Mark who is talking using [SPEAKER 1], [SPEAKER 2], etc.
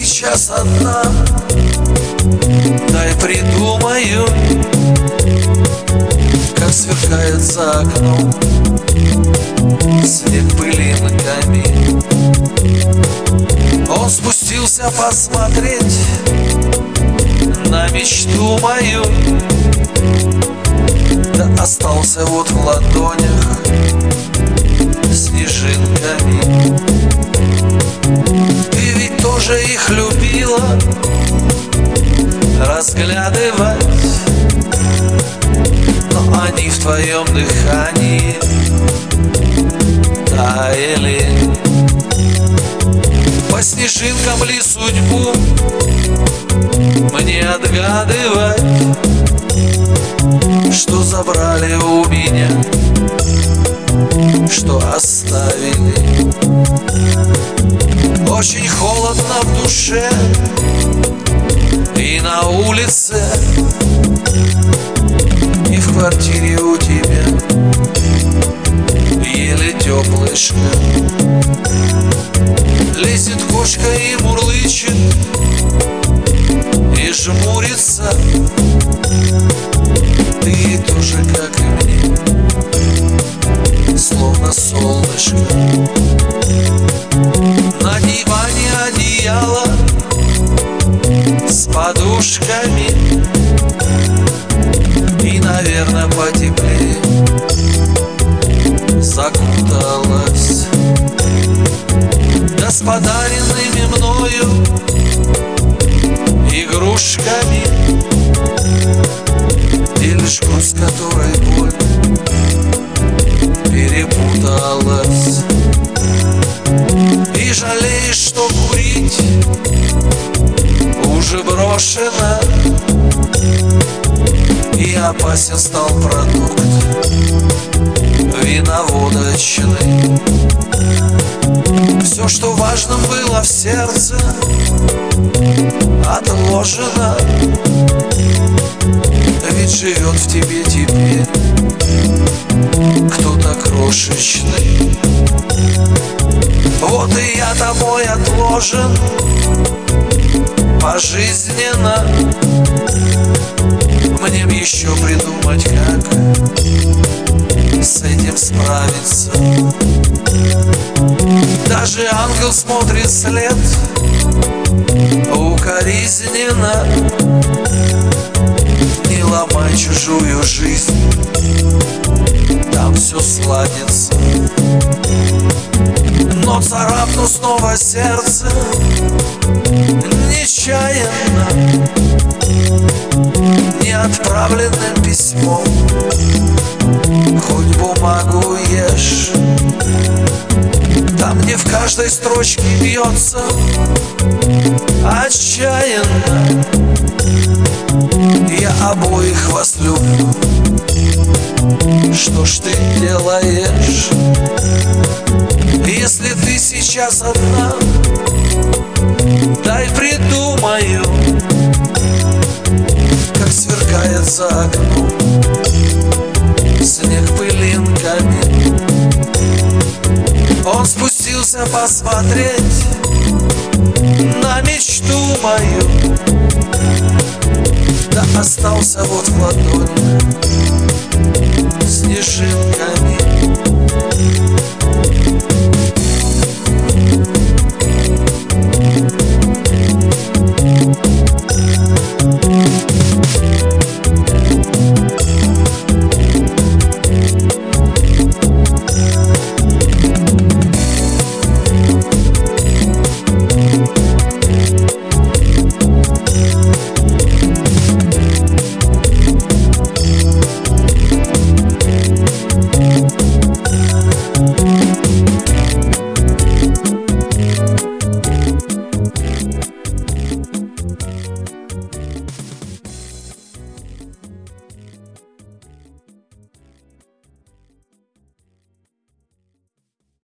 [SPEAKER 1] сейчас одна, дай придумаю, как сверкает за окном снег пылинками. Он спустился посмотреть на мечту мою, да остался вот в ладонях снежинками. Ты ведь тоже их любила разглядывать, но они в твоем дыхании таяли. По снежинкам ли судьбу мне отгадывать, что забрали у меня, что оставили? Очень холодно в душе и на улице, и в квартире у тебя еле теплый шкаф. Лезет кошка и мурлычет, и жмурится. Ты тоже, как и мне, словно солнышко. На диване одеяло с подушками, и, наверное, потеплее закуталась. Да с подаренными мною игрушками делишь груз, которой боль перепуталась. И жалеешь, что курить уже брошено, и опасен стал продукт виноводочный. Все, что важным было в сердце, отложено, ведь живет в тебе теперь кто-то крошечный. Вот и я тобой отложен пожизненно. Мне б еще придумать, как с этим справиться. Даже ангел смотрит вслед укоризненно. Не ломай чужую жизнь, там все сладится. Но царапну снова сердце нечаянно неотправленным письмом. Хоть бумагу ешь, там, где в каждой строчке бьется отчаянно. Я обоих вас люблю. Что ж ты делаешь, если ты сейчас одна? Дай придумаю, как сверкает за окном снег пылинками. Он спустился посмотреть на мечту мою, да остался вот в ладони снежинками.